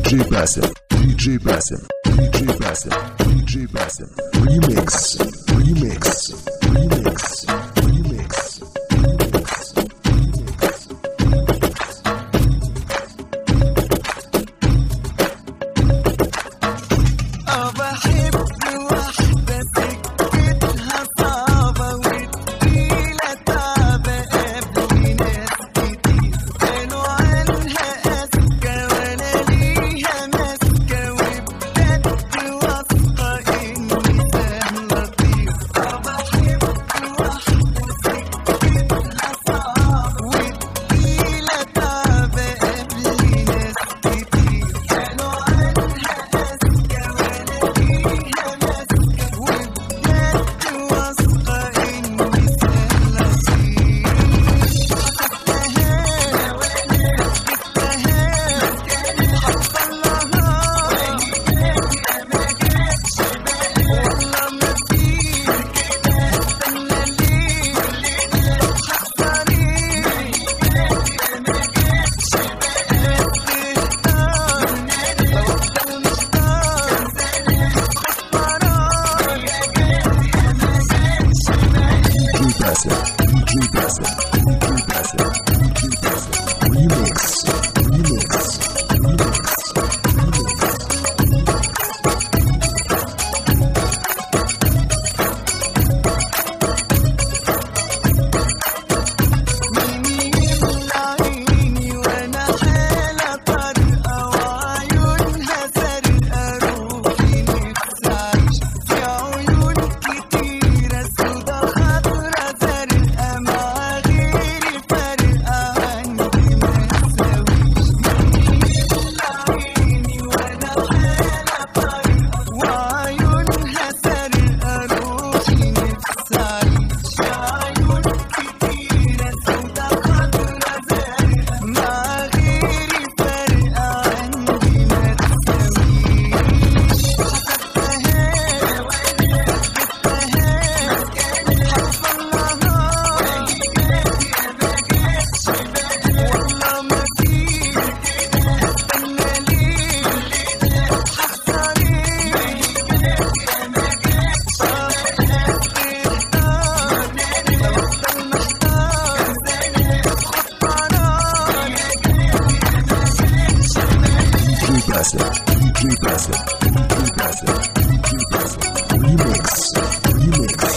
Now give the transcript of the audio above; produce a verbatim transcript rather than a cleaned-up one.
J Basim, D J Basim, D J Basim, D J Basim. Remix, remix, remix, remix, remix. اه بحب واحدة سكتها صعبة وتقيلة تعبة قبل ناس كتير قالوا عنها أذكى ولا ليها ماسكة وبجد واثقة إني سهلة أطير. اه بحب واحدة سكتها صعبة وتقيلة تعبة قبل ناس كتير قالوا عنها أذكى ولا ليها ماسكة وبجد واثقة إني سهلة أطير. حسبتها ولا جبتها حصل لها ما جاتش والله ما فيه كده استنى ليه حصلي ما جاتش بقى تختار لو افضل مختار خد قرار يا جاتي ما جاتش D J Basim, D J Basim, D J Basim, D J Basim. Remix, remix, remix, remix. مين يملى عيني وانا حالة طرقة وعيونها زرقاء روحي نفسي اعيش في عيون كتيرة سودا خضرا زرقاء مع غيري فارقة عندي ما تساويش. مين يملى عيني وانا حالة طرقة وعيونها زرقاء روحي نفسي اعيش في عيون كتيرة سودا خضرا زرقاء مع غيري فارقة عندي ما تساويش. حسبتها ولا جبتها حصل لها ما جاتش بقى والله ما فيه كده استنى ليه حصلي ما جاتش بقى تختار لو افضل محتار خد قرار يا جاتي ما جاتش D J Basim, D J Basim, D J Basim, D J Basim. Remix, remix.